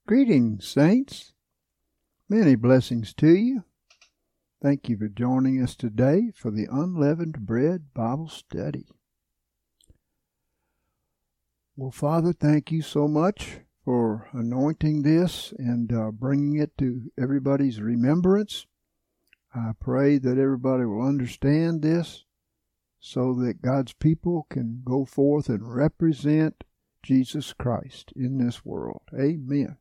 Greetings, saints. Many blessings to you. Thank you for joining us today for the Unleavened Bread Bible Study. Well, Father, thank you so much for anointing this and bringing it to everybody's remembrance. I pray that everybody will understand this so that God's people can go forth and represent Jesus Christ in this world. Amen.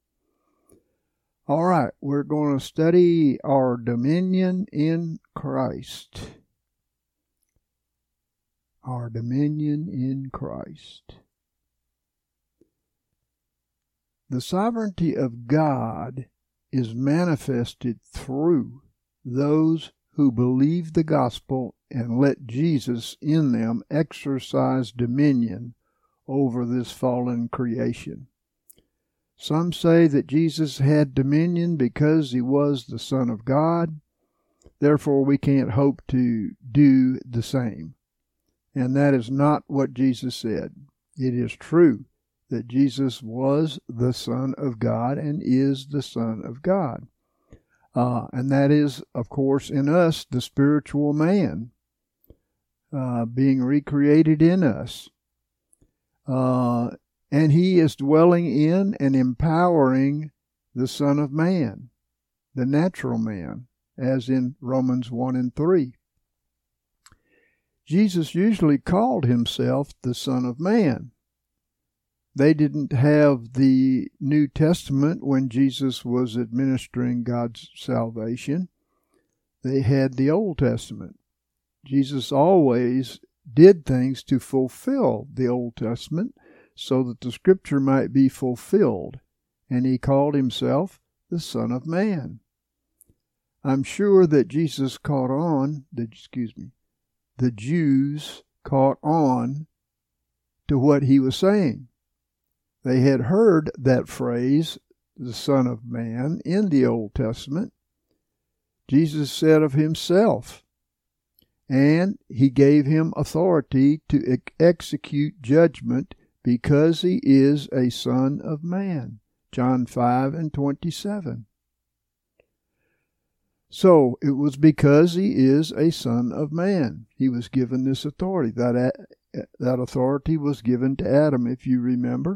All right, we're going to study our dominion in Christ. Our dominion in Christ. The sovereignty of God is manifested through those who believe the gospel and let Jesus in them exercise dominion over this fallen creation. Some say that Jesus had dominion because he was the Son of God. Therefore, we can't hope to do the same. And that is not what Jesus said. It is true that Jesus was the Son of God and is the Son of God. And that is, of course, in us, the spiritual man being recreated in us. And he is dwelling in and empowering the Son of Man, the natural man, as in Romans 1 and 3. Jesus usually called himself the Son of Man. They didn't have the New Testament when Jesus was administering God's salvation. They had the Old Testament. Jesus always did things to fulfill the Old Testament, so that the scripture might be fulfilled, and he called himself the Son of Man. I'm sure that Jesus caught on, the Jews caught on to what he was saying. They had heard that phrase, the Son of Man, in the Old Testament. Jesus said of himself, and he gave him authority to execute judgment because he is a Son of Man. John 5 and 27. So, it was because he is a Son of Man. He was given this authority. That authority was given to Adam, if you remember.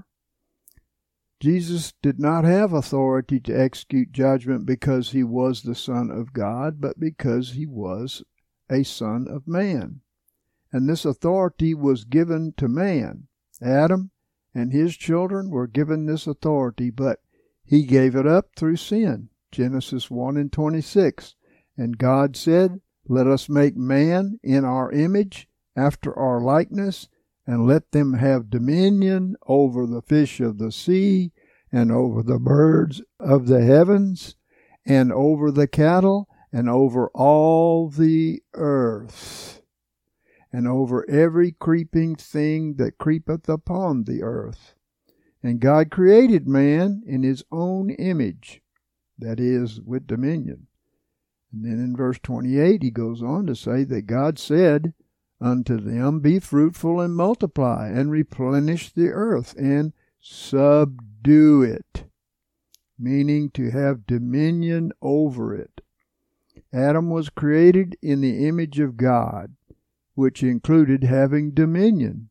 Jesus did not have authority to execute judgment because he was the Son of God, but because he was a Son of Man. And this authority was given to man. Adam and his children were given this authority, but he gave it up through sin. Genesis 1 and 26. And God said, "Let us make man in our image, after our likeness, and let them have dominion over the fish of the sea, and over the birds of the heavens, and over the cattle, and over all the earth, and over every creeping thing that creepeth upon the earth." And God created man in his own image, that is, with dominion. And then in verse 28 he goes on to say that God said unto them, "Be fruitful and multiply, and replenish the earth, and subdue it," meaning to have dominion over it. Adam was created in the image of God, which included having dominion.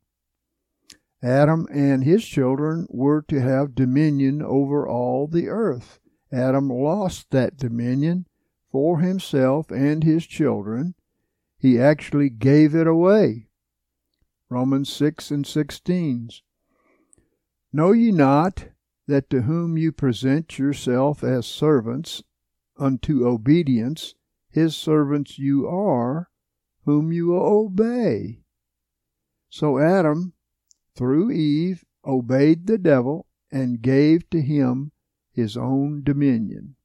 Adam and his children were to have dominion over all the earth. Adam lost that dominion for himself and his children. He actually gave it away. Romans 6 and 16. "Know ye not that to whom you present yourself as servants unto obedience, his servants you are, whom you obey?" So Adam, through Eve, obeyed the devil and gave to him his own dominion.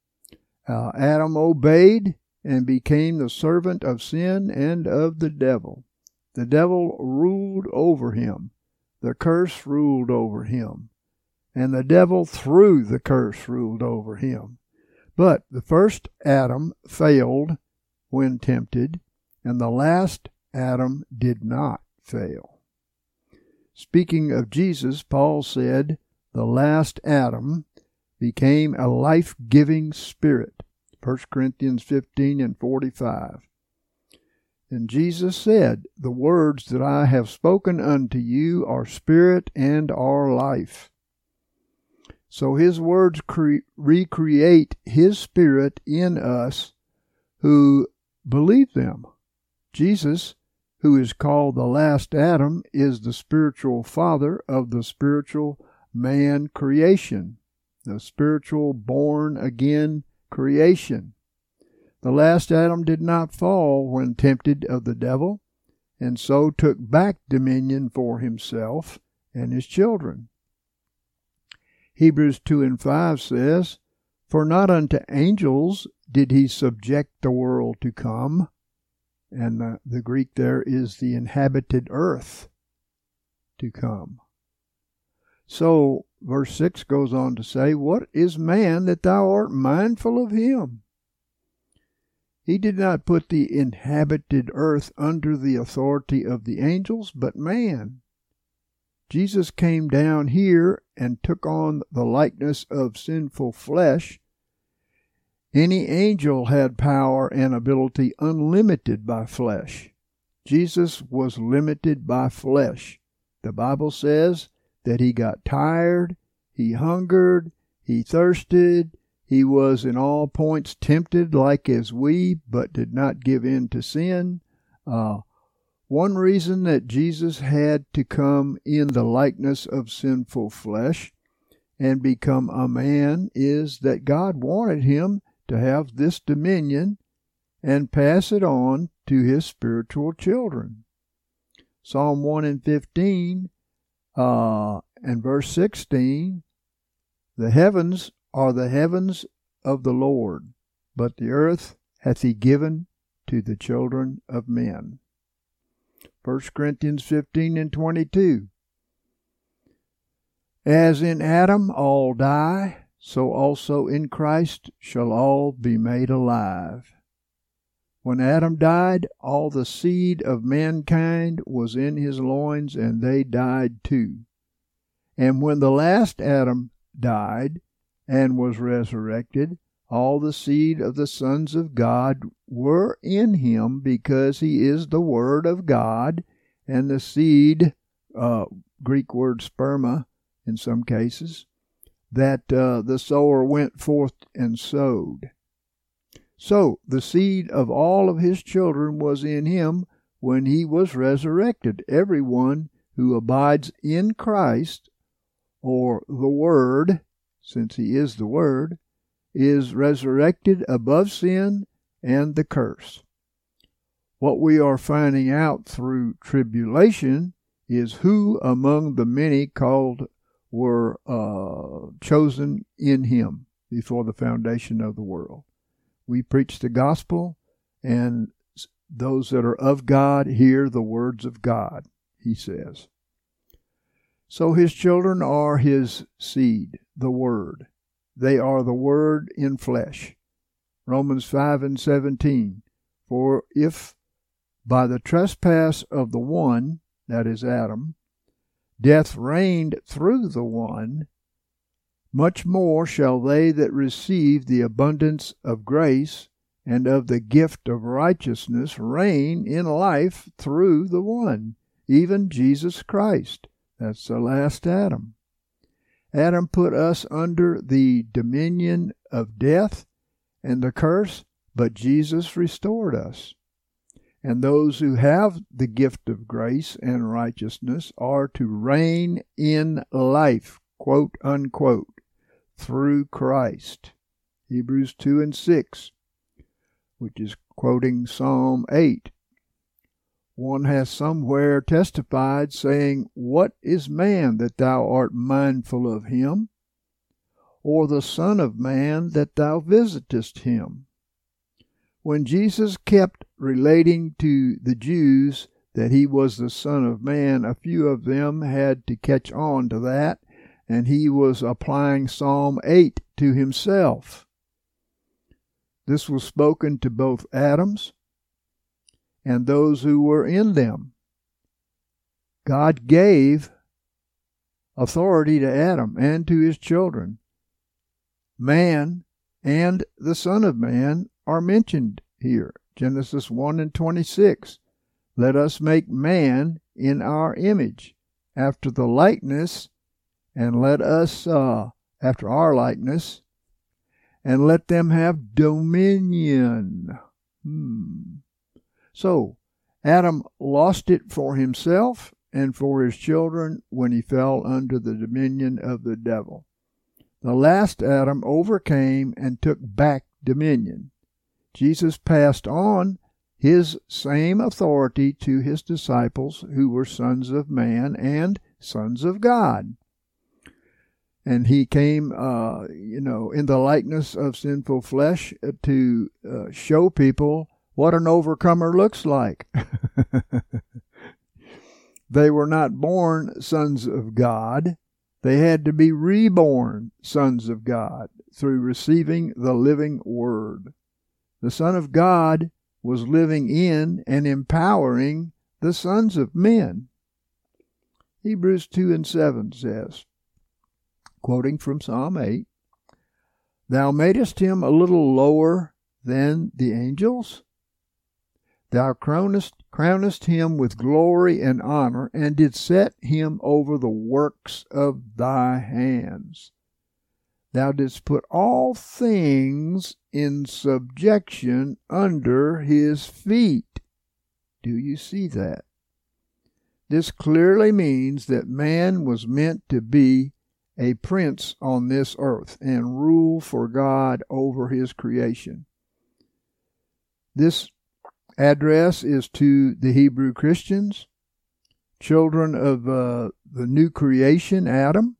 Adam obeyed and became the servant of sin and of the devil. The devil ruled over him. The curse ruled over him. And the devil, through the curse, ruled over him. But the first Adam failed when tempted, and the last Adam did not fail. Speaking of Jesus, Paul said, "The last Adam became a life-giving spirit. 1 Corinthians 15 and 45. And Jesus said, "The words that I have spoken unto you are spirit and are life." So his words recreate his spirit in us who believe them. Jesus, who is called the last Adam, is the spiritual father of the spiritual man creation, the spiritual born-again creation. The last Adam did not fall when tempted of the devil, and so took back dominion for himself and his children. Hebrews 2 and 5 says, "For not unto angels did he subject the world to come," and the Greek there is the inhabited earth, to come. So, verse 6 goes on to say, "What is man that thou art mindful of him?" He did not put the inhabited earth under the authority of the angels, but man. Jesus came down here and took on the likeness of sinful flesh. Any angel had power and ability unlimited by flesh. Jesus was limited by flesh. The Bible says that he got tired, he hungered, he thirsted, he was in all points tempted like as we, but did not give in to sin. One reason that Jesus had to come in the likeness of sinful flesh and become a man is that God wanted him to have this dominion and pass it on to his spiritual children. Psalm 1 and 15 and verse 16, "The heavens are the heavens of the Lord, but the earth hath he given to the children of men." 1 Corinthians 15 and 22. "As in Adam all die, so also in Christ shall all be made alive." When Adam died, all the seed of mankind was in his loins, and they died too. And when the last Adam died and was resurrected, all the seed of the sons of God were in him, because he is the Word of God, and the seed, Greek word sperma in some cases, that the sower went forth and sowed. So the seed of all of his children was in him when he was resurrected. Everyone who abides in Christ, or the Word, since he is the Word, is resurrected above sin and the curse. What we are finding out through tribulation is who among the many called were chosen in him before the foundation of the world. We preach the gospel, and those that are of God hear the words of God, he says. So his children are his seed, the Word. They are the Word in flesh. Romans 5 and 17. "For if by the trespass of the one," that is Adam, "death reigned through the one, much more shall they that receive the abundance of grace and of the gift of righteousness reign in life through the one, even Jesus Christ." That's the last Adam. Adam put us under the dominion of death and the curse, but Jesus restored us. And those who have the gift of grace and righteousness are to reign in life, quote unquote, through Christ. Hebrews 2 and 6, which is quoting Psalm 8. One has somewhere testified, saying, "What is man that thou art mindful of him? Or the Son of Man that thou visitest him?" When Jesus kept relating to the Jews that he was the Son of Man, a few of them had to catch on to that, and he was applying Psalm 8 to himself. This was spoken to both Adams and those who were in them. God gave authority to Adam and to his children man and the Son of Man are mentioned here. Genesis 1:26. Let us make man in our image, after the likeness, and let us, after our likeness, and let them have dominion. So, Adam lost it for himself and for his children when he fell under the dominion of the devil. The last Adam overcame and took back dominion. Jesus passed on his same authority to his disciples, who were sons of man and sons of God. And he came, in the likeness of sinful flesh to show people what an overcomer looks like. They were not born sons of God. They had to be reborn sons of God through receiving the living Word. The Son of God was living in and empowering the sons of men. Hebrews 2:7 says, quoting from Psalm 8, Thou madest him a little lower than the angels. Thou crownest him with glory and honor, and didst set him over the works of thy hands. Thou didst put all things in subjection under his feet. Do you see that? This clearly means that man was meant to be a prince on this earth and rule for God over his creation. This address is to the Hebrew Christians, children of the new creation, Adam.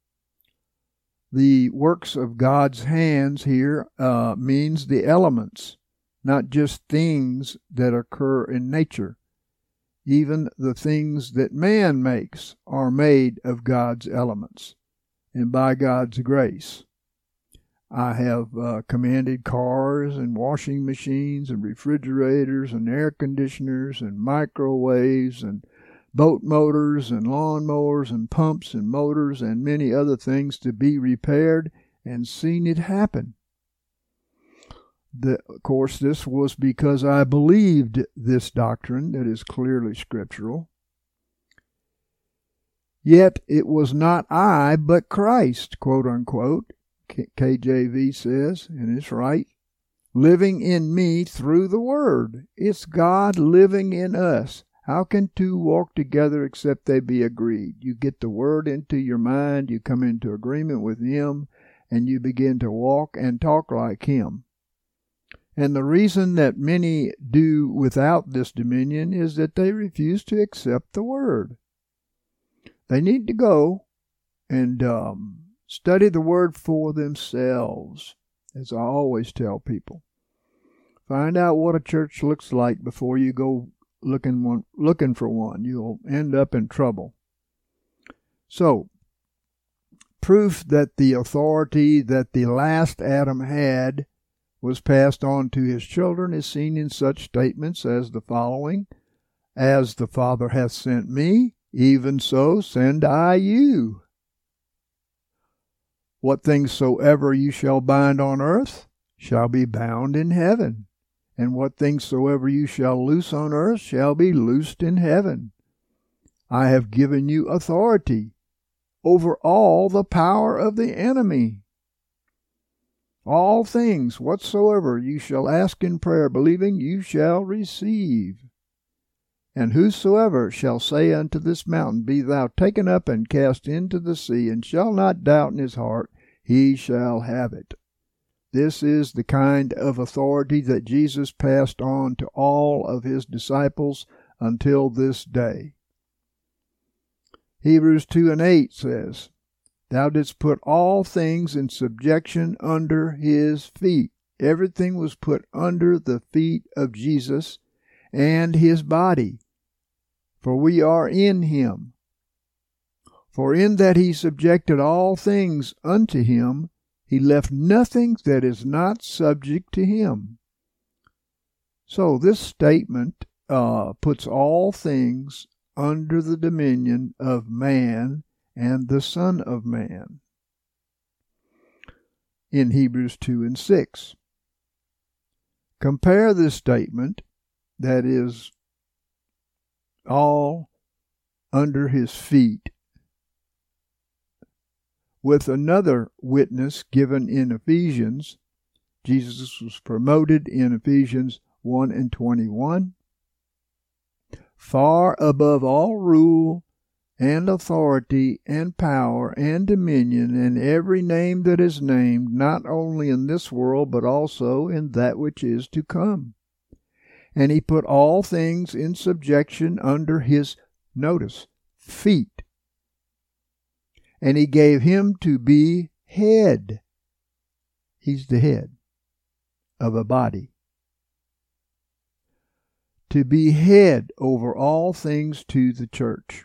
The works of God's hands here means the elements, not just things that occur in nature. Even the things that man makes are made of God's elements and by God's grace. I have commanded cars and washing machines and refrigerators and air conditioners and microwaves and boat motors and lawn mowers and pumps and motors and many other things to be repaired, and seen it happen. Of course, this was because I believed this doctrine that is clearly scriptural. Yet it was not I, but Christ, quote unquote, KJV says, and it's right, living in me through the Word. It's God living in us. How can two walk together except they be agreed? You get the Word into your mind, you come into agreement with Him, and you begin to walk and talk like Him. And the reason that many do without this dominion is that they refuse to accept the Word. They need to go and study the Word for themselves, as I always tell people. Find out what a church looks like before you go looking for one. You'll end up in trouble. So, proof that the authority that the last Adam had was passed on to his children is seen in such statements as the following: As the Father hath sent me, even so send I you. What things soever you shall bind on earth shall be bound in heaven, and what things soever you shall loose on earth shall be loosed in heaven. I have given you authority over all the power of the enemy. All things whatsoever you shall ask in prayer, believing, you shall receive. And whosoever shall say unto this mountain, Be thou taken up and cast into the sea, and shall not doubt in his heart, he shall have it. This is the kind of authority that Jesus passed on to all of his disciples until this day. Hebrews 2:8 says, Thou didst put all things in subjection under his feet. Everything was put under the feet of Jesus and his body, for we are in him. For in that he subjected all things unto him, he left nothing that is not subject to him. So this statement puts all things under the dominion of man and the Son of Man. in Hebrews 2 and 6. Compare this statement, that is, all under his feet, with another witness given in Ephesians. Jesus was promoted in Ephesians 1 and 21. Far above all rule and authority and power and dominion and every name that is named, not only in this world but also in that which is to come. And he put all things in subjection under his, notice, feet. And he gave him to be head. He's the head of a body. To be head over all things to the church,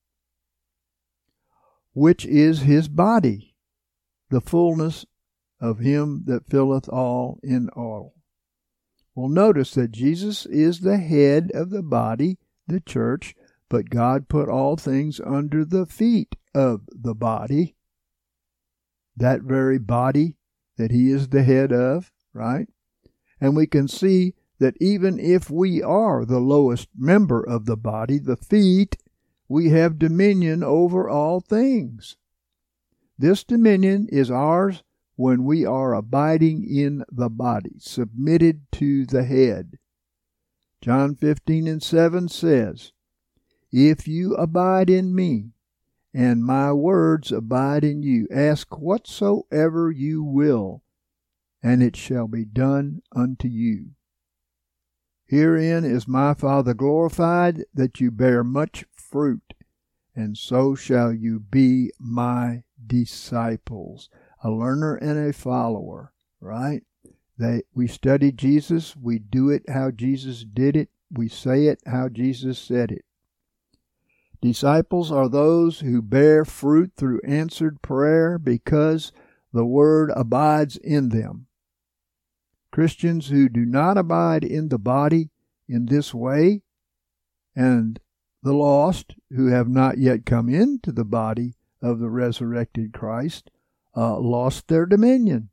which is his body, the fullness of him that filleth all in all. Well, notice that Jesus is the head of the body, the church, but God put all things under the feet of the body, that very body that he is the head of, right? And we can see that even if we are the lowest member of the body, the feet, we have dominion over all things. This dominion is ours when we are abiding in the body, submitted to the head. John 15 and 7 says, If you abide in me, and my words abide in you, ask whatsoever you will, and it shall be done unto you. Herein is my Father glorified, that you bear much fruit, and so shall you be my disciples. A learner and a follower, right? We study Jesus, we do it how Jesus did it, we say it how Jesus said it. Disciples are those who bear fruit through answered prayer because the word abides in them. Christians who do not abide in the body in this way, and the lost who have not yet come into the body of the resurrected Christ, lost their dominion.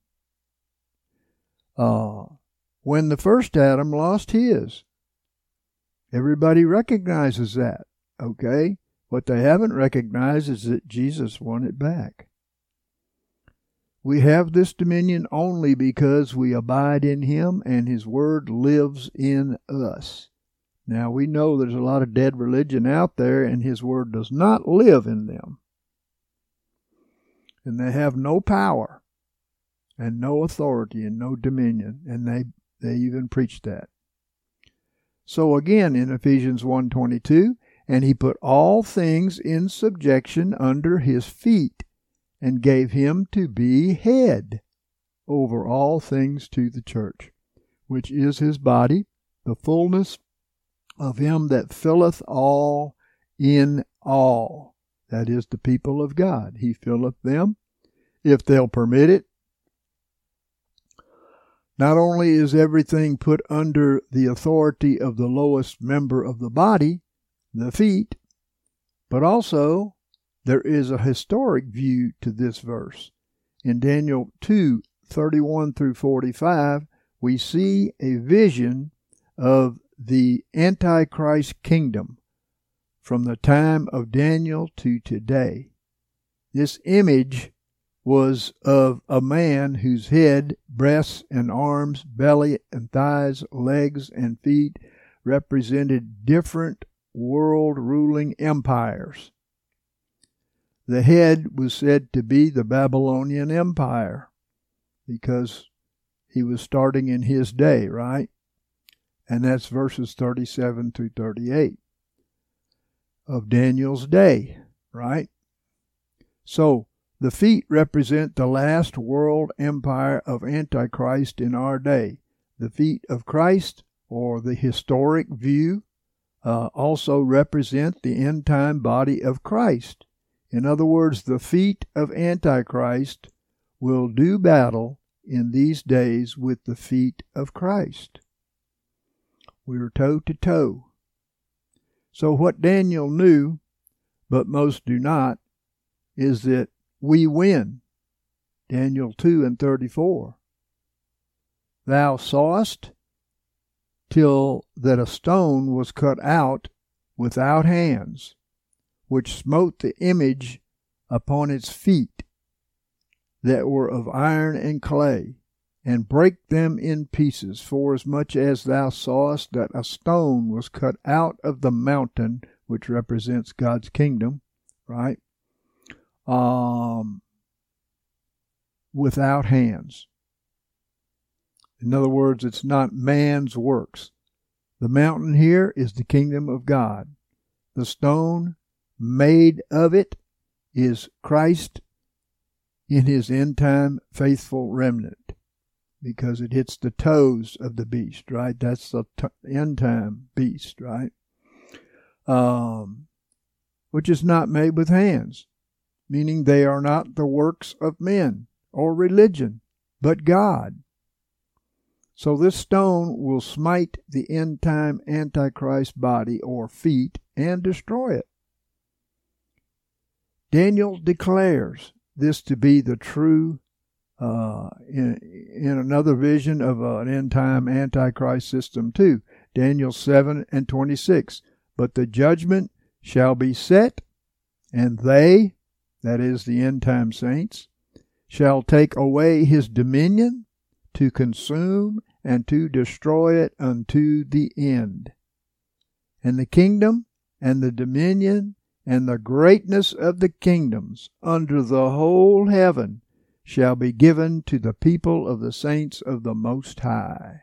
When the first Adam lost his. Everybody recognizes that, okay? What they haven't recognized is that Jesus won it back. We have this dominion only because we abide in him and his word lives in us. Now we know there's a lot of dead religion out there and his word does not live in them. And they have no power and no authority and no dominion, and they even preach that. So again in Ephesians 1:22, and he put all things in subjection under his feet, and gave him to be head over all things to the church, which is his body, the fullness of him that filleth all in all. That is the people of God. He filleth them, if they'll permit it. Not only is everything put under the authority of the lowest member of the body, the feet, but also there is a historic view to this verse. In Daniel 2:31 through 45, we see a vision of the Antichrist kingdom from the time of Daniel to today. This image was of a man whose head, breasts, and arms, belly, and thighs, legs, and feet represented different world-ruling empires. The head was said to be the Babylonian Empire because he was starting in his day, right? And that's verses 37 through 38 of Daniel's day, right? So the feet represent the last world empire of Antichrist in our day. The feet of Christ, or the historic view, also represent the end-time body of Christ. In other words, the feet of Antichrist will do battle in these days with the feet of Christ. We are toe to toe. So what Daniel knew, but most do not, is that we win Daniel 2:34. Thou sawest till that a stone was cut out without hands, which smote the image upon its feet, that were of iron and clay, and brake them in pieces, forasmuch as thou sawest that a stone was cut out of the mountain, which represents God's kingdom, right? Without hands. In other words, it's not man's works. The mountain here is the kingdom of God. The stone made of it is Christ in his end-time faithful remnant, because it hits the toes of the beast, right? That's the end-time beast, right? Which is not made with hands, meaning they are not the works of men or religion, but God. So this stone will smite the end-time Antichrist body or feet and destroy it. Daniel declares this to be the true, in another vision of an end-time Antichrist system too. Daniel 7:26. But the judgment shall be set, and they, that is the end-time saints, shall take away his dominion to consume and to destroy it unto the end. And the kingdom and the dominion and the greatness of the kingdoms under the whole heaven shall be given to the people of the saints of the Most High.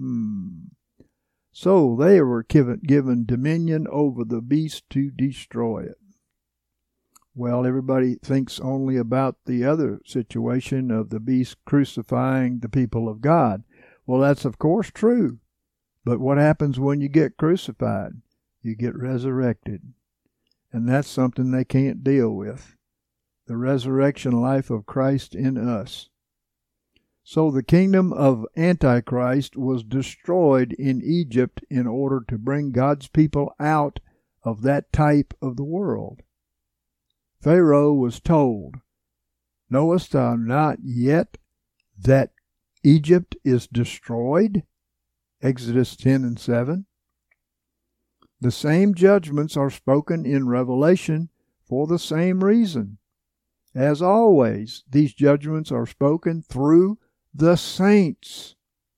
So they were given dominion over the beast to destroy it. Well, everybody thinks only about the other situation of the beast crucifying the people of God. Well, that's of course true. But what happens when you get crucified? You get resurrected. And that's something they can't deal with. The resurrection life of Christ in us. So the kingdom of Antichrist was destroyed in Egypt in order to bring God's people out of that type of the world. Pharaoh was told, knowest thou not yet that Egypt is destroyed? Exodus 10:7. The same judgments are spoken in Revelation for the same reason. As always, these judgments are spoken through the saints.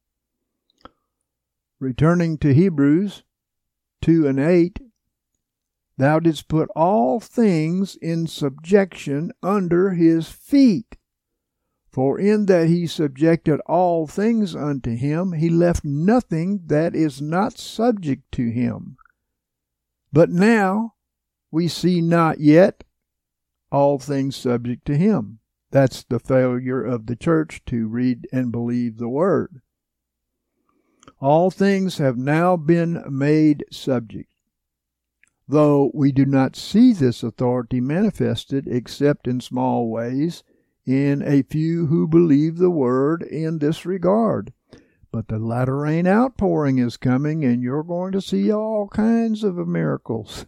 Returning to Hebrews 2:8, thou didst put all things in subjection under his feet. For in that he subjected all things unto him, he left nothing that is not subject to him. But now we see not yet all things subject to him. That's the failure of the church to read and believe the word. All things have now been made subject, though we do not see this authority manifested except in small ways in a few who believe the word in this regard. But the latter rain outpouring is coming, and you're going to see all kinds of miracles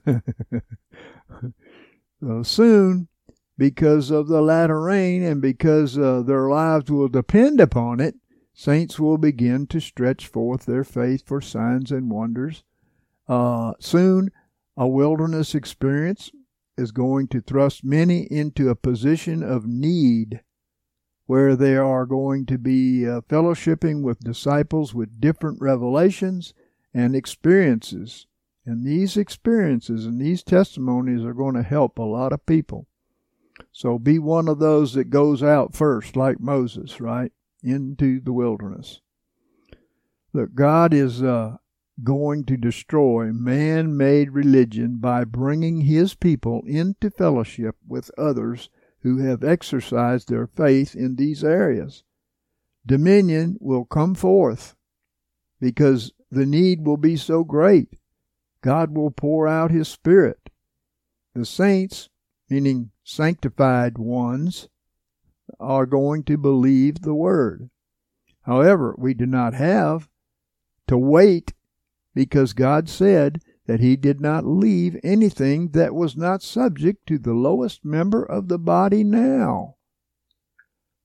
soon, because of the latter rain and because their lives will depend upon it. Saints will begin to stretch forth their faith for signs and wonders. Soon, a wilderness experience is going to thrust many into a position of need, where they are going to be fellowshipping with disciples with different revelations and experiences. And these experiences and these testimonies are going to help a lot of people. So be one of those that goes out first, like Moses, right, into the wilderness. Look, God is going to destroy man-made religion by bringing his people into fellowship with others who have exercised their faith in these areas. Dominion will come forth because the need will be so great. God will pour out his Spirit. The saints, meaning sanctified ones, are going to believe the word. However, we do not have to wait, because God said that he did not leave anything that was not subject to the lowest member of the body now.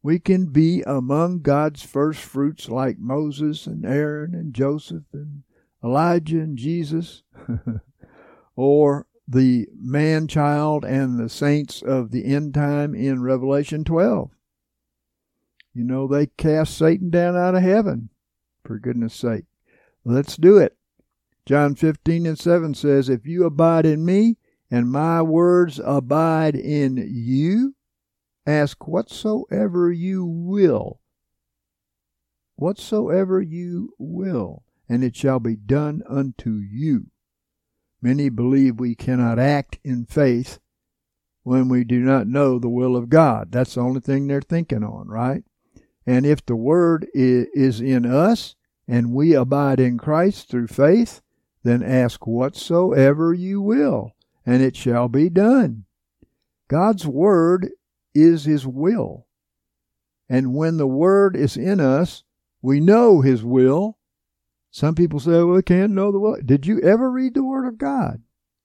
We can be among God's first fruits like Moses and Aaron and Joseph and Elijah and Jesus, or the man-child and the saints of the end time in Revelation 12. You know, they cast Satan down out of heaven, for goodness sake. Let's do it. John 15:7 says, if you abide in me and my words abide in you, ask whatsoever you will. Whatsoever you will, and it shall be done unto you. Many believe we cannot act in faith when we do not know the will of God. That's the only thing they're thinking on, right? And if the Word is in us and we abide in Christ through faith, then ask whatsoever you will, and it shall be done. God's Word is His will. And when the Word is in us, we know His will. Some people say, well, we can't know the will. Did you ever read the Word of God?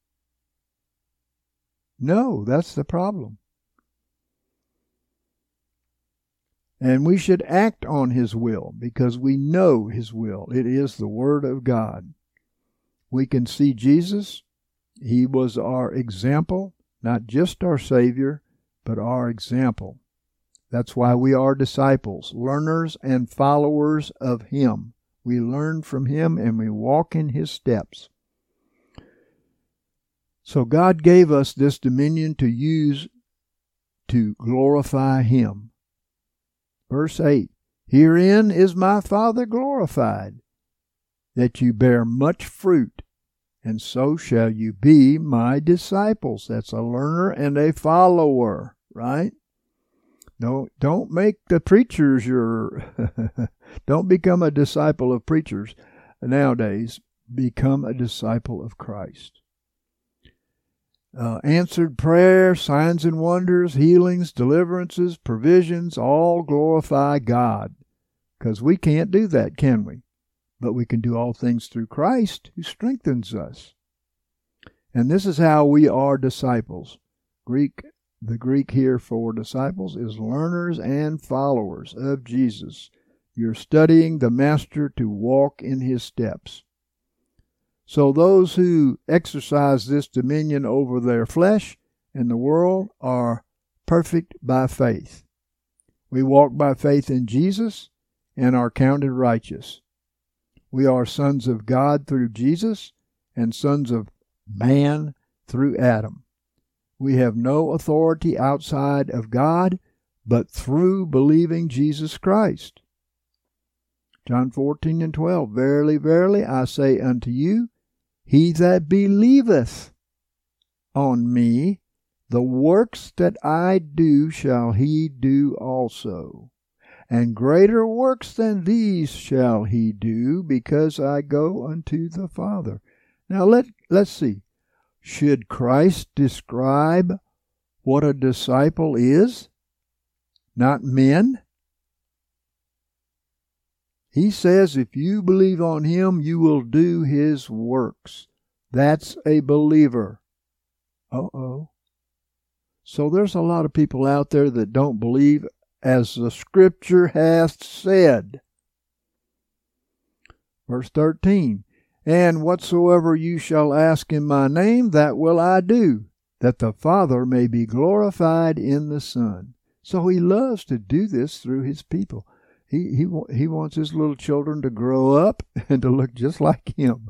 No, that's the problem. And we should act on His will because we know His will. It is the Word of God. We can see Jesus. He was our example, not just our Savior, but our example. That's why we are disciples, learners and followers of Him. We learn from Him and we walk in His steps. So God gave us this dominion to use to glorify Him. Verse 8, herein is my Father glorified, that you bear much fruit, and so shall you be my disciples. That's a learner and a follower, right? Don't make the preachers your... Don't become a disciple of preachers nowadays. Become a disciple of Christ. Answered prayer, signs and wonders, healings, deliverances, provisions, all glorify God. Because we can't do that, can we? But we can do all things through Christ who strengthens us. And this is how we are disciples. The Greek here for disciples is learners and followers of Jesus. You're studying the Master to walk in His steps. So those who exercise this dominion over their flesh and the world are perfect by faith. We walk by faith in Jesus and are counted righteous. We are sons of God through Jesus and sons of man through Adam. We have no authority outside of God, but through believing Jesus Christ. John 14:12, verily, verily, I say unto you, he that believeth on me, the works that I do shall he do also. And greater works than these shall he do, because I go unto the Father. Now let's see. Should Christ describe what a disciple is? Not men? He says if you believe on Him, you will do His works. That's a believer. Uh-oh. So there's a lot of people out there that don't believe as the Scripture hath said. Verse 13, and whatsoever you shall ask in my name, that will I do, that the Father may be glorified in the Son. So He loves to do this through His people. He wants His little children to grow up and to look just like Him.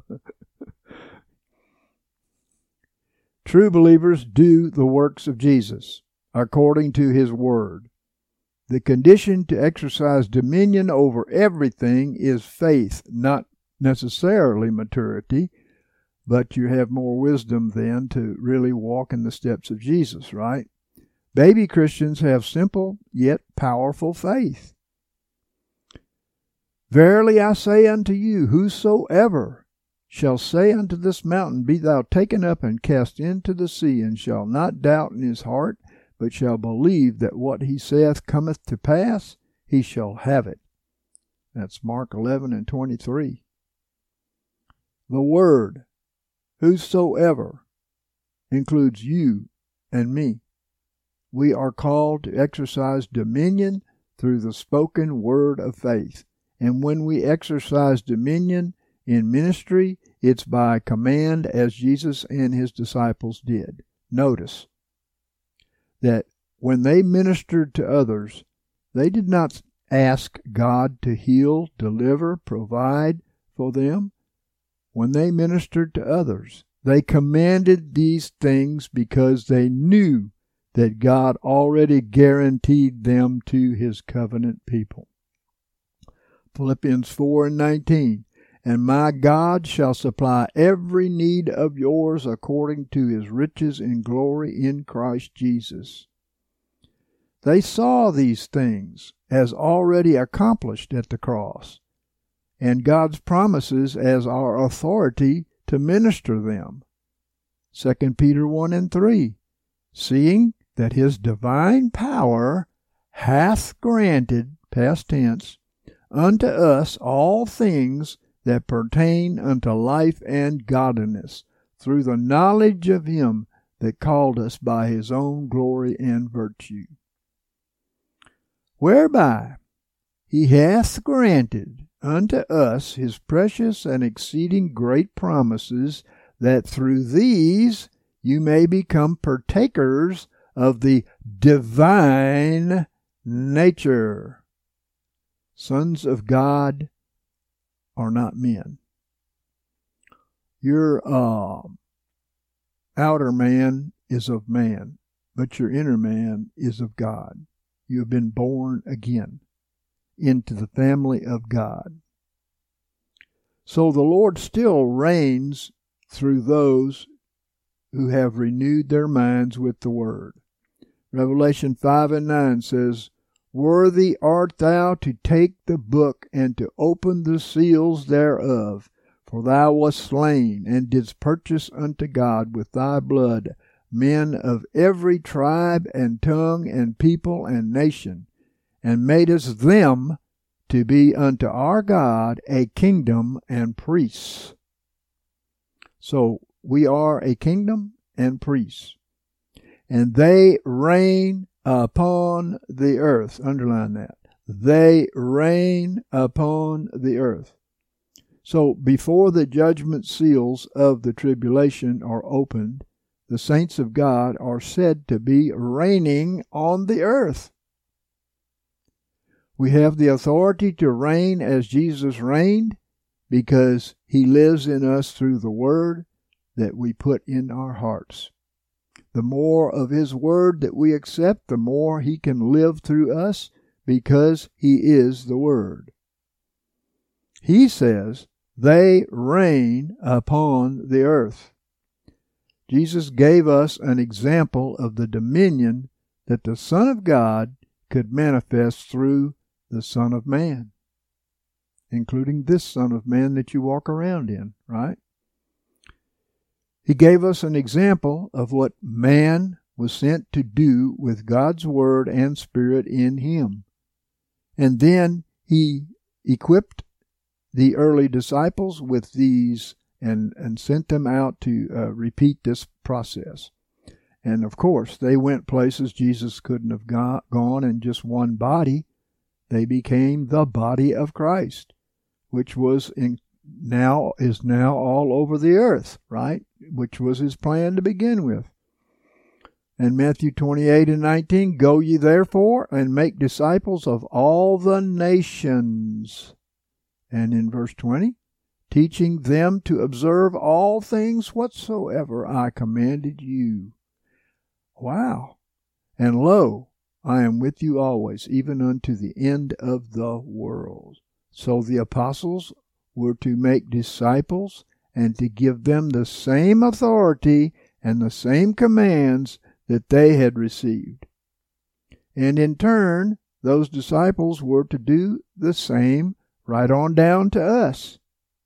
True believers do the works of Jesus according to His Word. The condition to exercise dominion over everything is faith, not necessarily maturity, but you have more wisdom then to really walk in the steps of Jesus, right? Baby Christians have simple yet powerful faith. Verily I say unto you, whosoever shall say unto this mountain, be thou taken up and cast into the sea, and shall not doubt in his heart, but shall believe that what he saith cometh to pass, he shall have it. That's Mark 11:23. The word, whosoever, includes you and me. We are called to exercise dominion through the spoken word of faith. And when we exercise dominion in ministry, it's by command, as Jesus and his disciples did. Notice that when they ministered to others, they did not ask God to heal, deliver, provide for them. When they ministered to others, they commanded these things because they knew that God already guaranteed them to his covenant people. Philippians 4:19, and my God shall supply every need of yours according to his riches in glory in Christ Jesus. They saw these things as already accomplished at the cross, and God's promises as our authority to minister them. 2 Peter 1:3, seeing that his divine power hath granted, past tense, unto us all things that pertain unto life and godliness, through the knowledge of him that called us by his own glory and virtue. Whereby he hath granted unto us his precious and exceeding great promises, that through these you may become partakers of the divine nature. Sons of God are not men. Your outer man is of man, but your inner man is of God. You have been born again into the family of God. So the Lord still reigns through those who have renewed their minds with the Word. Revelation 5:9 says, worthy art thou to take the book and to open the seals thereof, for thou wast slain, and didst purchase unto God with thy blood men of every tribe and tongue and people and nation, and madest them to be unto our God a kingdom and priests. So we are a kingdom and priests, and they reign upon the earth. Underline that. They reign upon the earth. So before the judgment seals of the tribulation are opened, the saints of God are said to be reigning on the earth. We have the authority to reign as Jesus reigned because he lives in us through the word that we put in our hearts. The more of his word that we accept, the more he can live through us because he is the word. He says they reign upon the earth. Jesus gave us an example of the dominion that the Son of God could manifest through the Son of Man, including this Son of Man that you walk around in, right? He gave us an example of what man was sent to do with God's Word and Spirit in him. And then he equipped the early disciples with these and sent them out to repeat this process. And of course, they went places Jesus couldn't have gone in just one body. They became the body of Christ, which is now all over the earth, right? Which was his plan to begin with. And Matthew 28:19, go ye therefore and make disciples of all the nations. And in verse 20, teaching them to observe all things whatsoever I commanded you. Wow. And lo, I am with you always, even unto the end of the world. So the apostles were to make disciples and to give them the same authority and the same commands that they had received. And in turn, those disciples were to do the same right on down to us.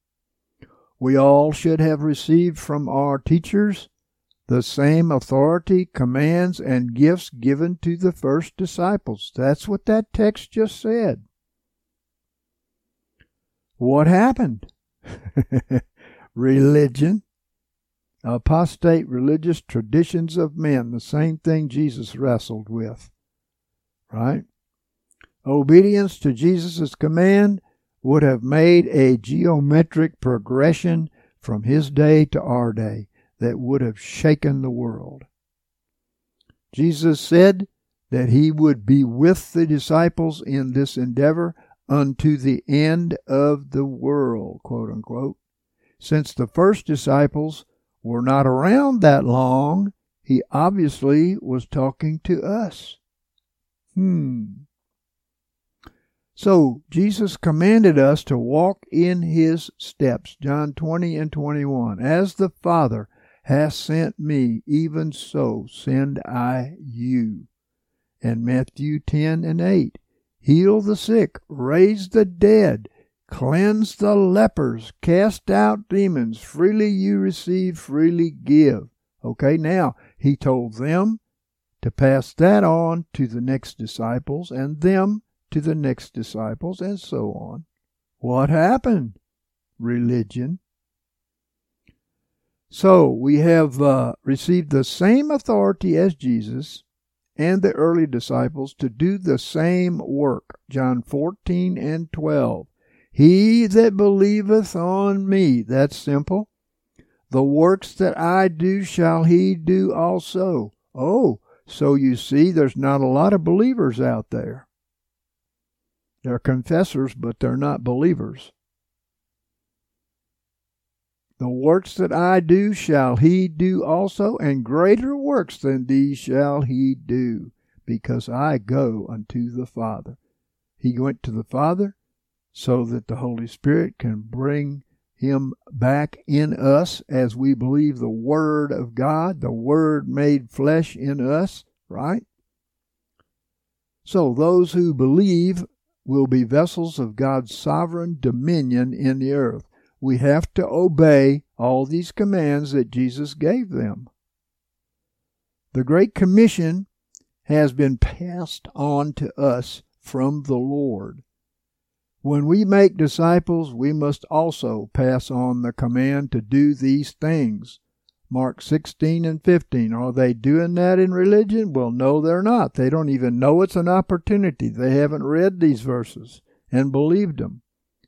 We all should have received from our teachers the same authority, commands, and gifts given to the first disciples. That's what that text just said. What happened? Religion, apostate religious traditions of men, the same thing Jesus wrestled with, right? Obedience to Jesus' command would have made a geometric progression from his day to our day that would have shaken the world. Jesus said that he would be with the disciples in this endeavor unto the end of the world, quote unquote. Since the first disciples were not around that long, he obviously was talking to us. So Jesus commanded us to walk in his steps, John 20 and 21. As the Father hath sent me, even so send I you. And Matthew 10 and 8. Heal the sick, raise the dead, cleanse the lepers, cast out demons. Freely you receive, freely give. Okay, now he told them to pass that on to the next disciples, and them to the next disciples, and so on. What happened? Religion. So we have received the same authority as Jesus and the early disciples to do the same work. John 14 and 12. He that believeth on me, that's simple. The works that I do shall he do also. Oh, so you see there's not a lot of believers out there. They're confessors, but they're not believers. The works that I do shall he do also, and greater works than these shall he do, because I go unto the Father. He went to the Father so that the Holy Spirit can bring him back in us as we believe the Word of God, the Word made flesh in us, right? So those who believe will be vessels of God's sovereign dominion in the earth. We have to obey all these commands that Jesus gave them. The Great Commission has been passed on to us from the Lord. When we make disciples, we must also pass on the command to do these things. Mark 16 and 15. Are they doing that in religion? Well, no, they're not. They don't even know it's an opportunity. They haven't read these verses and believed them.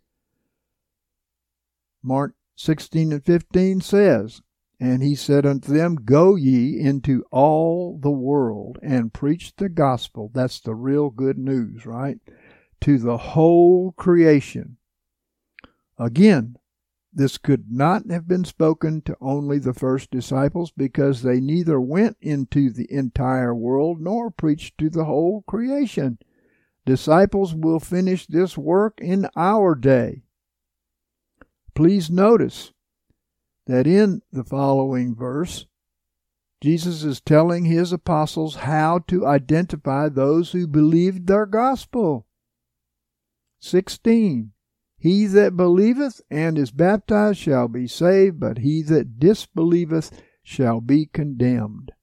Mark 16 and 15 says, And he said unto them, Go ye into all the world and preach the gospel. That's the real good news, right? To the whole creation. Again, this could not have been spoken to only the first disciples, because they neither went into the entire world nor preached to the whole creation. Disciples will finish this work in our day. Please notice that in the following verse, Jesus is telling his apostles how to identify those who believed their gospel. 16. He that believeth and is baptized shall be saved, but he that disbelieveth shall be condemned.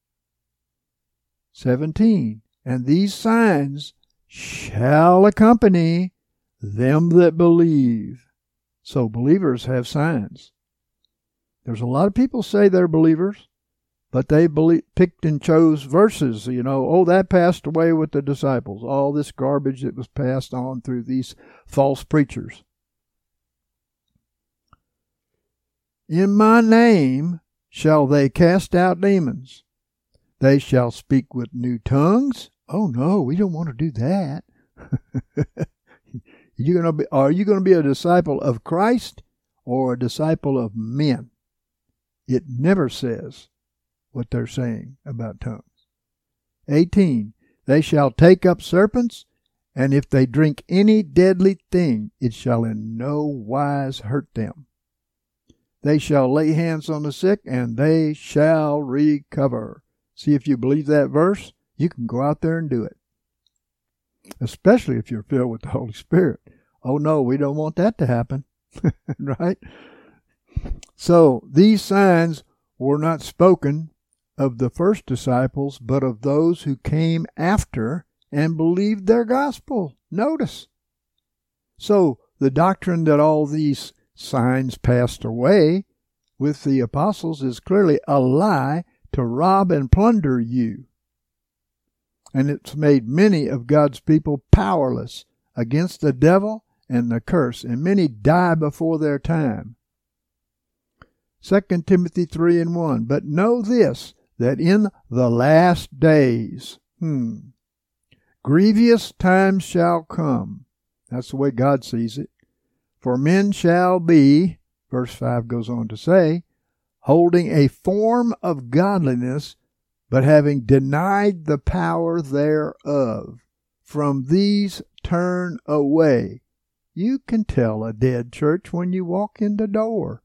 17. And these signs shall accompany them that believe. So believers have signs. There's a lot of people say they're believers, but they picked and chose verses, oh, that passed away with the disciples. All this garbage that was passed on through these false preachers. In my name shall they cast out demons. They shall speak with new tongues. Oh no, we don't want to do that. Are you going to be a disciple of Christ or a disciple of men? It never says what they're saying about tongues. 18. They shall take up serpents, and if they drink any deadly thing, it shall in no wise hurt them. They shall lay hands on the sick, and they shall recover. See, if you believe that verse, you can go out there and do it. Especially if you're filled with the Holy Spirit. Oh no, we don't want that to happen. Right? So, these signs were not spoken of the first disciples, but of those who came after and believed their gospel. Notice. So, the doctrine that all these signs passed away with the apostles is clearly a lie to rob and plunder you. and it's made many of God's people powerless against the devil and the curse, and many die before their time. 2 Timothy 3:1, but know this, that in the last days, grievous times shall come. That's the way God sees it. For men shall be, verse 5 goes on to say, holding a form of godliness, but having denied the power thereof. From these turn away. You can tell a dead church when you walk in the door.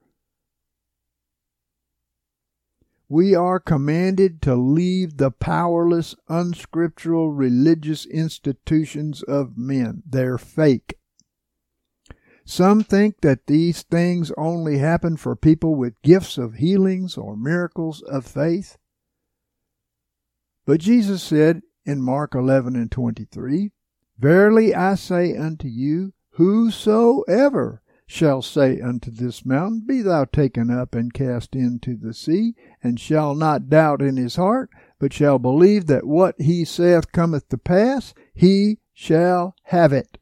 We are commanded to leave the powerless, unscriptural religious institutions of men. They're fake. Some think that these things only happen for people with gifts of healings or miracles of faith. But Jesus said in Mark 11:23, verily I say unto you, whosoever shall say unto this mountain, be thou taken up and cast into the sea, and shall not doubt in his heart, but shall believe that what he saith cometh to pass, he shall have it.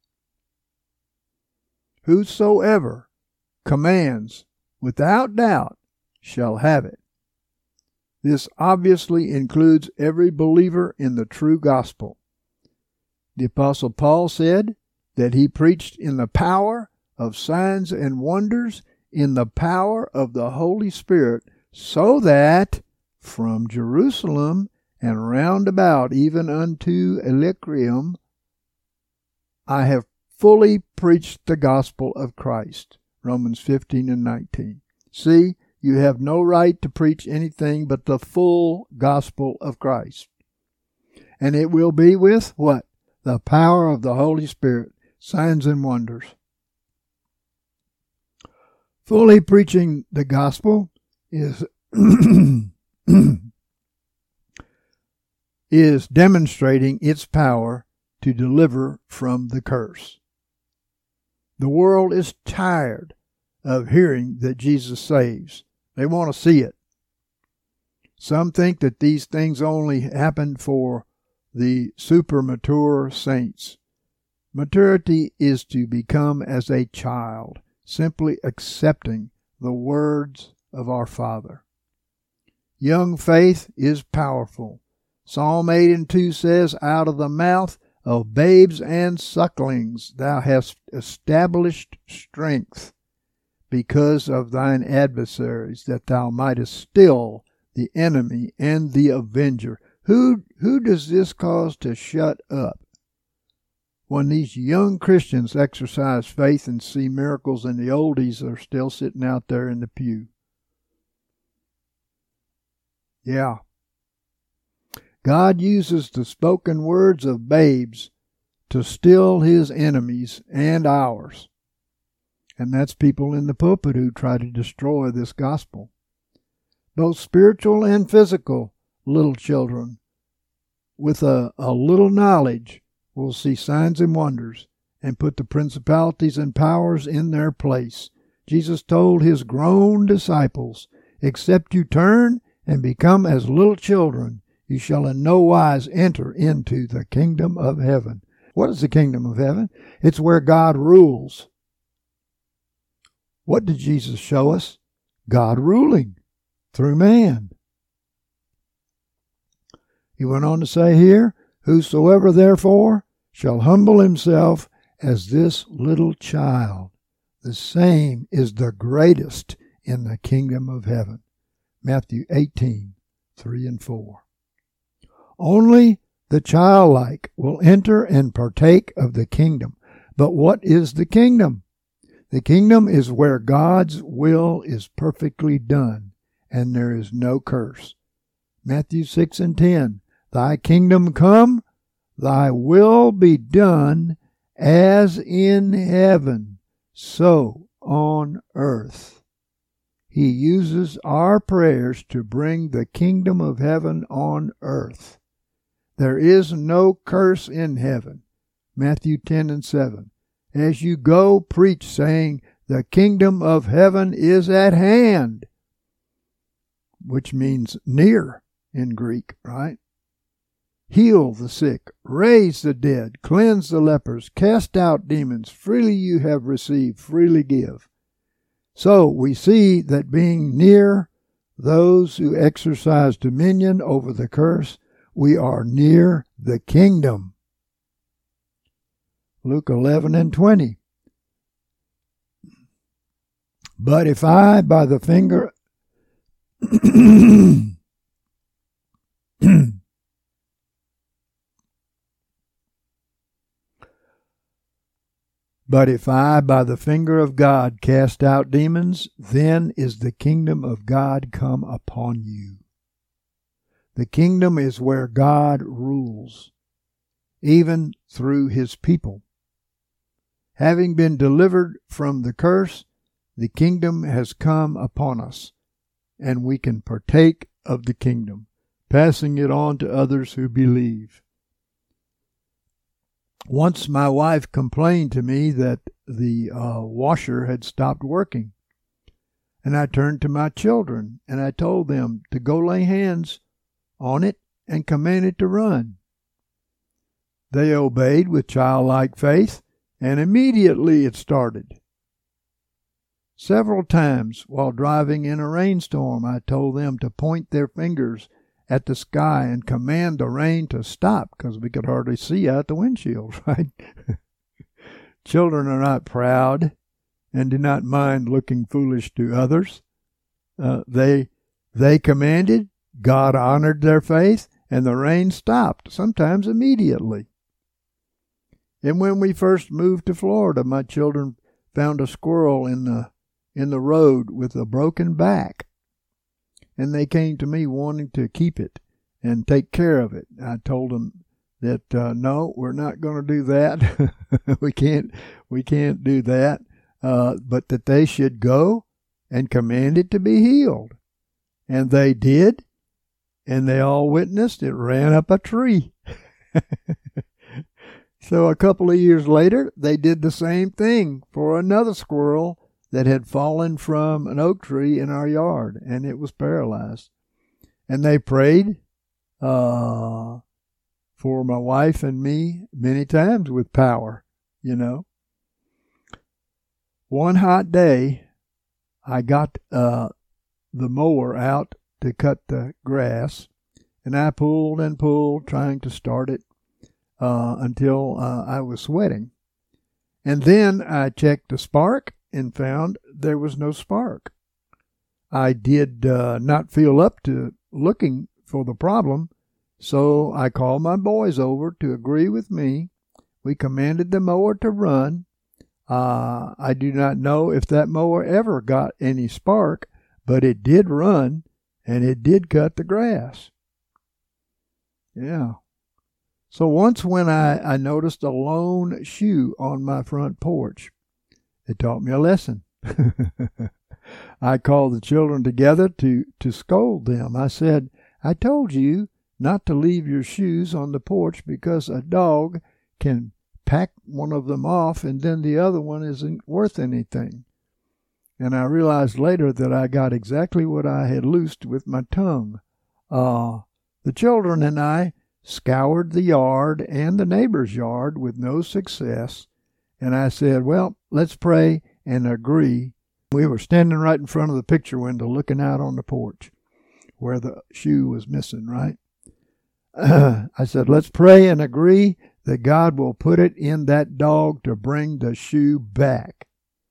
Whosoever commands without doubt shall have it. This obviously includes every believer in the true gospel. The Apostle Paul said that he preached in the power of signs and wonders, in the power of the Holy Spirit, so that from Jerusalem and round about even unto Illyricum I have fully preached the gospel of Christ. Romans 15:19. See, you have no right to preach anything but the full gospel of Christ. And it will be with what? The power of the Holy Spirit, signs and wonders. Fully preaching the gospel is is demonstrating its power to deliver from the curse. The world is tired of hearing that Jesus saves. They want to see it. Some think that these things only happen for the super mature saints. Maturity is to become as a child, simply accepting the words of our Father. Young faith is powerful. Psalm 8:2 says, out of the mouth of babes and sucklings thou hast established strength, because of thine adversaries, that thou mightest still the enemy and the avenger. Who does this cause to shut up? When these young Christians exercise faith and see miracles, and the oldies are still sitting out there in the pew. Yeah. God uses the spoken words of babes to still his enemies and ours. And that's people in the pulpit who try to destroy this gospel. Both spiritual and physical little children with a little knowledge will see signs and wonders and put the principalities and powers in their place. Jesus told his grown disciples, except you turn and become as little children, you shall in no wise enter into the kingdom of heaven. What is the kingdom of heaven? It's where God rules. What did Jesus show us? God ruling through man. He went on to say here, whosoever therefore shall humble himself as this little child, the same is the greatest in the kingdom of heaven. Matthew 18:3-4. Only the childlike will enter and partake of the kingdom. But what is the kingdom? The kingdom is where God's will is perfectly done, and there is no curse. Matthew 6:10, thy kingdom come, thy will be done, as in heaven, so on earth. He uses our prayers to bring the kingdom of heaven on earth. There is no curse in heaven. Matthew 10:7. As you go, preach, saying, the kingdom of heaven is at hand, which means near in Greek, right? heal the sick, raise the dead, cleanse the lepers, cast out demons. Freely you have received, freely give. So we see that being near those who exercise dominion over the curse, we are near the kingdom. Luke 11:20. But if I by the finger But if I by the finger of God cast out demons, then is the kingdom of God come upon you. The kingdom is where God rules, even through his people. Having been delivered from the curse, the kingdom has come upon us, and we can partake of the kingdom, passing it on to others who believe. Once my wife complained to me that the washer had stopped working, and I turned to my children and I told them to go lay hands on it and command it to run. They obeyed with childlike faith, and immediately it started. Several times while driving in a rainstorm, I told them to point their fingers at the sky and command the rain to stop, because we could hardly see out the windshield, right? Children are not proud and do not mind looking foolish to others. They commanded, God honored their faith, and the rain stopped, sometimes immediately. And when we first moved to Florida, my children found a squirrel in the road with a broken back. And they came to me wanting to keep it and take care of it. I told them that, no, we're not going to do that. we can't do that. But that they should go and command it to be healed. And they did. And they all witnessed it ran up a tree. So a couple of years later, they did the same thing for another squirrel that had fallen from an oak tree in our yard, and it was paralyzed. And they prayed for my wife and me many times with power, you know. One hot day, I got the mower out to cut the grass, and I pulled and pulled, trying to start it until I was sweating. And then I checked the spark and found there was no spark. I did not feel up to looking for the problem, so I called my boys over to agree with me. We commanded the mower to run. I do not know if that mower ever got any spark, but it did run, and it did cut the grass. Yeah. So once when I noticed a lone shoe on my front porch, it taught me a lesson. I called the children together to scold them. I said, I told you not to leave your shoes on the porch because a dog can pack one of them off and then the other one isn't worth anything. And I realized later that I got exactly what I had loosed with my tongue. The children and I scoured the yard and the neighbor's yard with no success. And I said, well, let's pray and agree. We were standing right in front of the picture window looking out on the porch where the shoe was missing, right? I said, let's pray and agree that God will put it in that dog to bring the shoe back.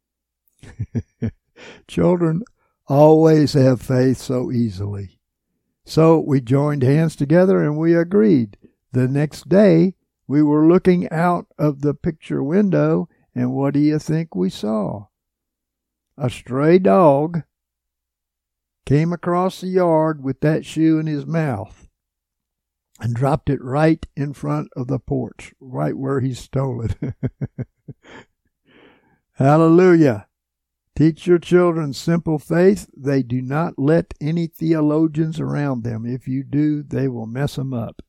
Children always have faith so easily. So we joined hands together and we agreed. The next day, we were looking out of the picture window, and what do you think we saw? A stray dog came across the yard with that shoe in his mouth and dropped it right in front of the porch, right where he stole it. Hallelujah. Teach your children simple faith. They do not let any theologians around them. If you do, they will mess them up.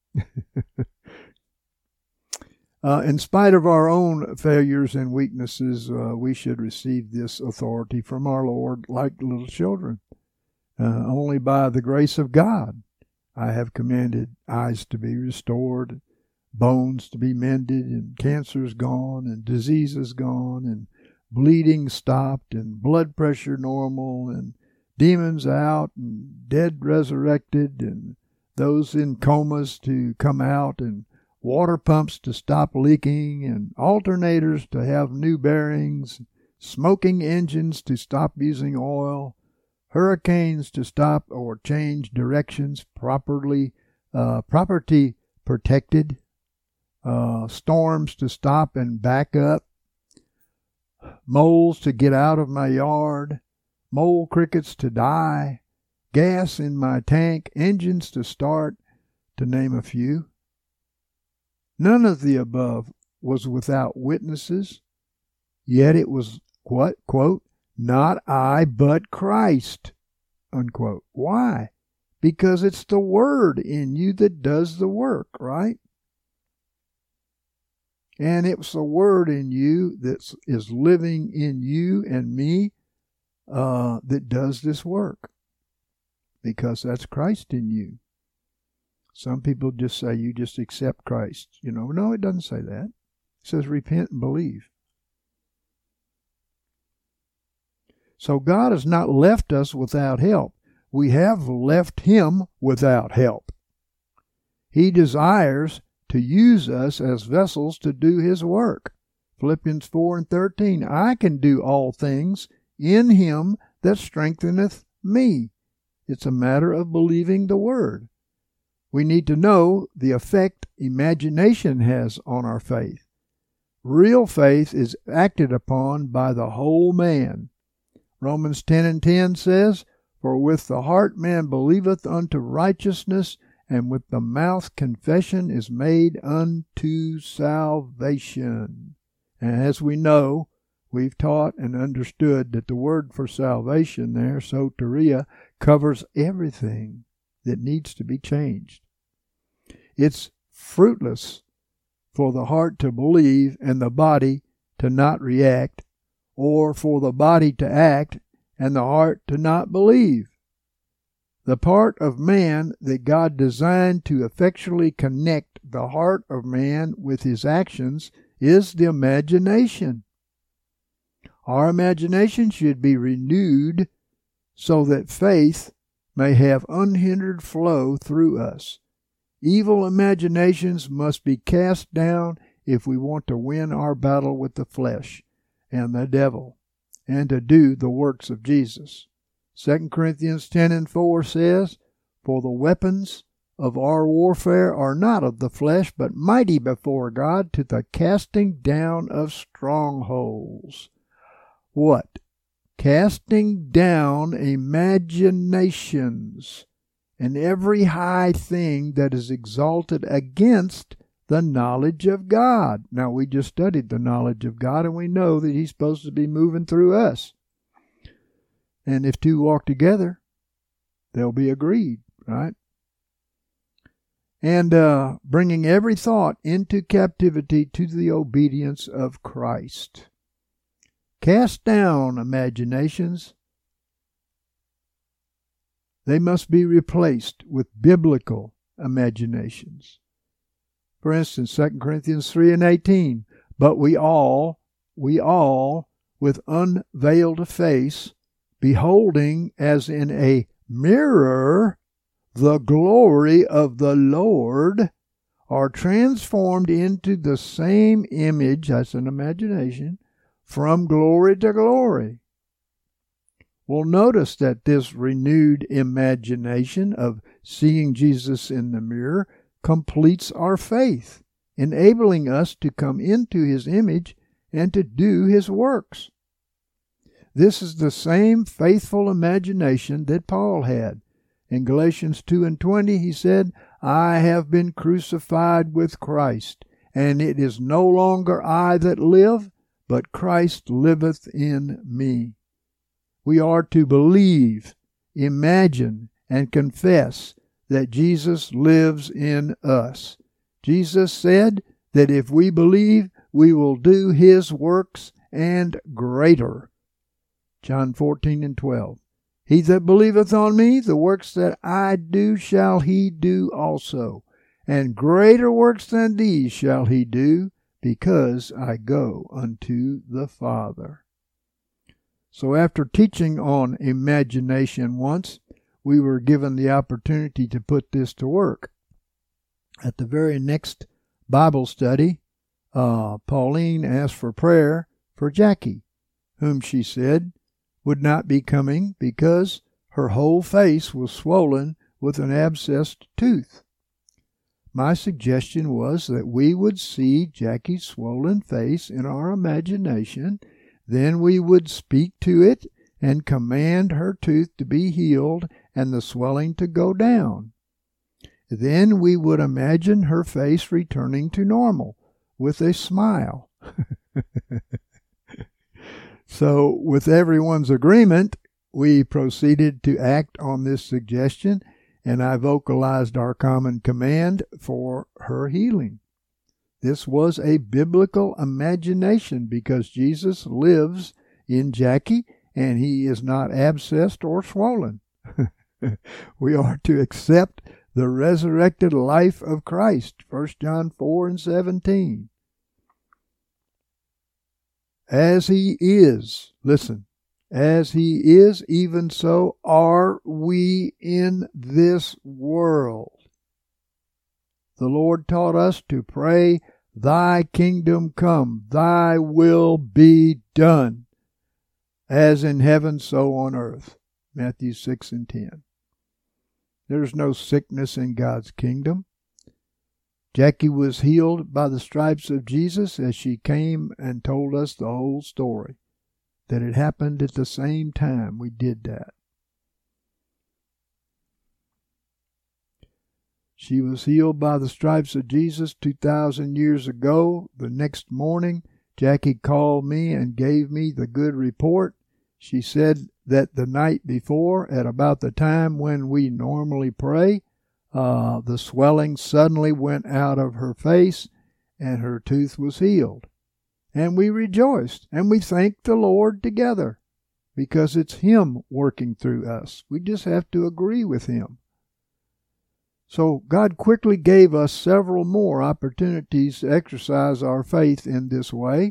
In spite of our own failures and weaknesses, we should receive this authority from our Lord like little children. Only by the grace of God I have commanded eyes to be restored, bones to be mended, and cancers gone, and diseases gone, and bleeding stopped, and blood pressure normal, and demons out, and dead resurrected, and those in comas to come out, and water pumps to stop leaking, and alternators to have new bearings, smoking engines to stop using oil, hurricanes to stop or change directions property protected, storms to stop and back up, moles to get out of my yard, mole crickets to die, gas in my tank, engines to start, to name a few. None of the above was without witnesses, yet it was what? Quote, not I, but Christ, unquote. Why? Because it's the Word in you that does the work, right? And it's the Word in you that is living in you and me that does this work. Because that's Christ in you. Some people just say you just accept Christ. No, it doesn't say that. It says repent and believe. So God has not left us without help. We have left Him without help. He desires to use us as vessels to do His work. Philippians 4:13, I can do all things in Him that strengtheneth me. It's a matter of believing the Word. We need to know the effect imagination has on our faith. Real faith is acted upon by the whole man. Romans 10:10 says, For with the heart man believeth unto righteousness, and with the mouth confession is made unto salvation. And as we know, we've taught and understood that the word for salvation there, soteria, covers everything that needs to be changed. It's fruitless for the heart to believe and the body to not react, or for the body to act and the heart to not believe. The part of man that God designed to effectually connect the heart of man with his actions is the imagination. Our imagination should be renewed so that faith may have unhindered flow through us. Evil imaginations must be cast down if we want to win our battle with the flesh and the devil, and to do the works of Jesus. 2 Corinthians 10:4 says, For the weapons of our warfare are not of the flesh, but mighty before God to the casting down of strongholds. What? Casting down imaginations and every high thing that is exalted against the knowledge of God. Now, we just studied the knowledge of God, and we know that He's supposed to be moving through us. And if two walk together, they'll be agreed, right? And bringing every thought into captivity to the obedience of Christ. Cast down imaginations. They must be replaced with biblical imaginations. For instance, 2 Corinthians 3:18, But we all, with unveiled face, beholding as in a mirror the glory of the Lord, are transformed into the same image, that's an imagination, from glory to glory. Well, notice that this renewed imagination of seeing Jesus in the mirror completes our faith, enabling us to come into His image and to do His works. This is the same faithful imagination that Paul had. In Galatians 2:20 he said, I have been crucified with Christ, and it is no longer I that live, but Christ liveth in me. We are to believe, imagine, and confess that Jesus lives in us. Jesus said that if we believe, we will do His works and greater. John 14:12. He that believeth on me, the works that I do shall he do also. And greater works than these shall he do, because I go unto the Father. So after teaching on imagination once, we were given the opportunity to put this to work. At the very next Bible study, Pauline asked for prayer for Jackie, whom she said would not be coming because her whole face was swollen with an abscessed tooth. My suggestion was that we would see Jackie's swollen face in our imagination, then we would speak to it and command her tooth to be healed and the swelling to go down. Then we would imagine her face returning to normal with a smile. So, with everyone's agreement, we proceeded to act on this suggestion, and I vocalized our common command for her healing. This was a biblical imagination because Jesus lives in Jackie, and he is not abscessed or swollen. We are to accept the resurrected life of Christ, 1 John 4:17. As he is, listen, as he is, even so are we in this world. The Lord taught us to pray, Thy kingdom come, Thy will be done, as in heaven, so on earth. Matthew 6:10. There's no sickness in God's kingdom. Jackie was healed by the stripes of Jesus as she came and told us the whole story, that it happened at the same time we did that. She was healed by the stripes of Jesus 2,000 years ago. The next morning, Jackie called me and gave me the good report. She said that the night before, at about the time when we normally pray, the swelling suddenly went out of her face and her tooth was healed. And we rejoiced and we thanked the Lord together because it's Him working through us. We just have to agree with Him. So God quickly gave us several more opportunities to exercise our faith in this way.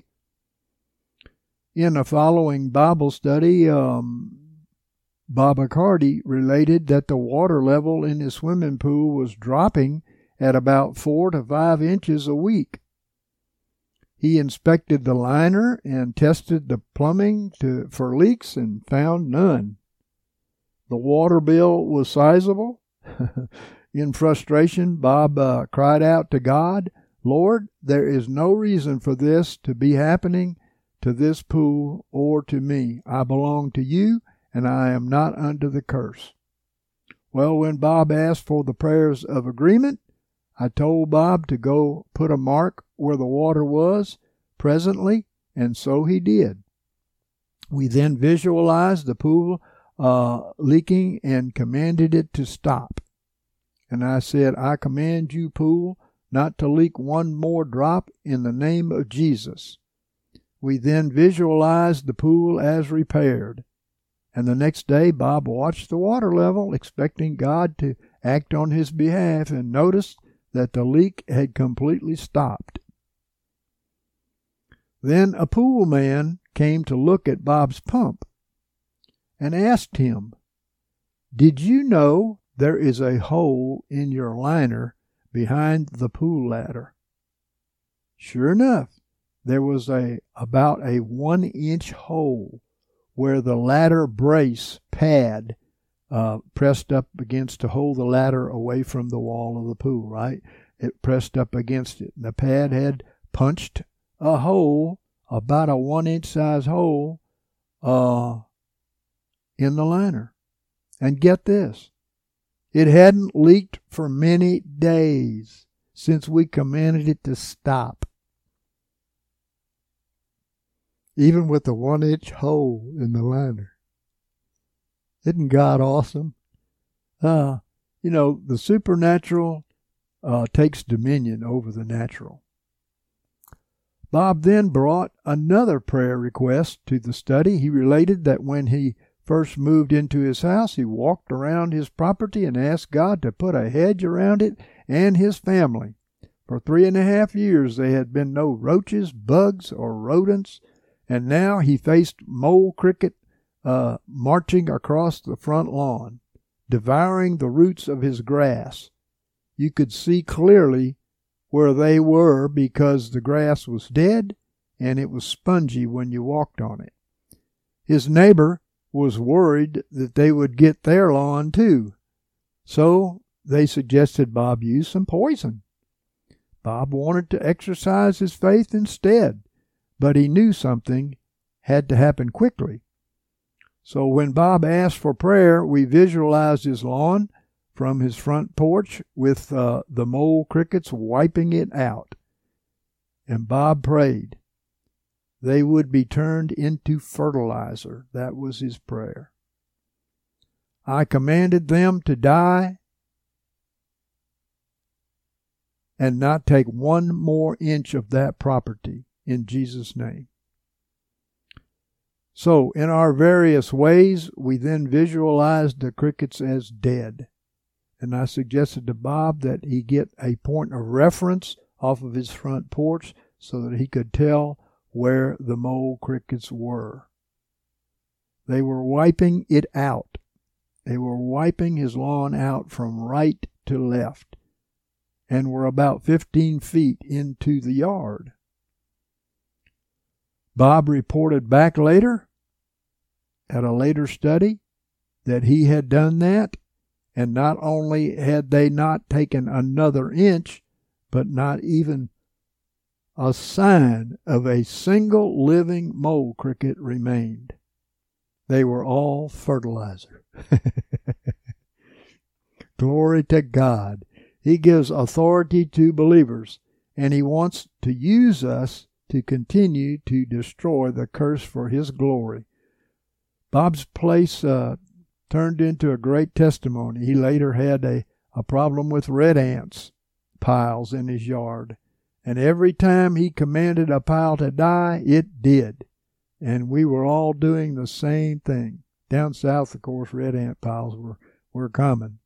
In a following Bible study, Bob Accardi related that the water level in his swimming pool was dropping at about 4 to 5 inches a week. He inspected the liner and tested the plumbing for leaks and found none. The water bill was sizable. In frustration, Bob cried out to God, Lord, there is no reason for this to be happening to this pool or to me. I belong to you, and I am not under the curse. Well, when Bob asked for the prayers of agreement, I told Bob to go put a mark where the water was presently, and so he did. We then visualized the pool leaking and commanded it to stop. And I said, I command you, pool, not to leak one more drop in the name of Jesus. We then visualized the pool as repaired. And the next day, Bob watched the water level, expecting God to act on his behalf, and noticed that the leak had completely stopped. Then a pool man came to look at Bob's pump and asked him, Did you know there is a hole in your liner behind the pool ladder? Sure enough, there was about a 1-inch hole where the ladder brace pad pressed up against to hold the ladder away from the wall of the pool, right? It pressed up against it. And the pad had punched a hole, about a 1-inch size hole, in the liner. And get this, it hadn't leaked for many days since we commanded it to stop. Even with the 1-inch hole in the liner. Isn't God awesome? The supernatural takes dominion over the natural. Bob then brought another prayer request to the study. He related that when he first moved into his house, he walked around his property and asked God to put a hedge around it and his family. For 3.5 years there had been no roaches, bugs, or rodents, and now he faced mole cricket marching across the front lawn, devouring the roots of his grass. You could see clearly where they were because the grass was dead and it was spongy when you walked on it. His neighbor was worried that they would get their lawn too, so they suggested Bob use some poison. Bob wanted to exercise his faith instead, but he knew something had to happen quickly. So when Bob asked for prayer, we visualized his lawn from his front porch with the mole crickets wiping it out. And Bob prayed they would be turned into fertilizer. That was his prayer. I commanded them to die and not take one more inch of that property in Jesus' name. So, in our various ways, we then visualized the crickets as dead. And I suggested to Bob that he get a point of reference off of his front porch so that he could tell where the mole crickets were. They were wiping it out. They were wiping his lawn out from right to left and were about 15 feet into the yard. Bob reported back later, at a later study, that he had done that, and not only had they not taken another inch, but not even a sign of a single living mole cricket remained. They were all fertilizer. Glory to God. He gives authority to believers, and he wants to use us to continue to destroy the curse for his glory. Bob's place turned into a great testimony. He later had a problem with red ants piles in his yard. And every time he commanded a pile to die, it did. And we were all doing the same thing. Down south, of course, red ant piles were common.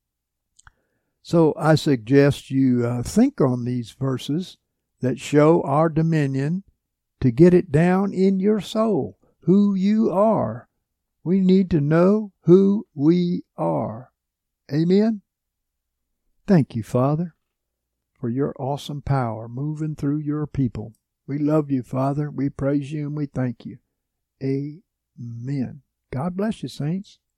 So I suggest you think on these verses that show our dominion, to get it down in your soul, who you are. We need to know who we are. Amen? Thank you, Father, for your awesome power moving through your people. We love you, Father. We praise you and we thank you. Amen. God bless you, saints.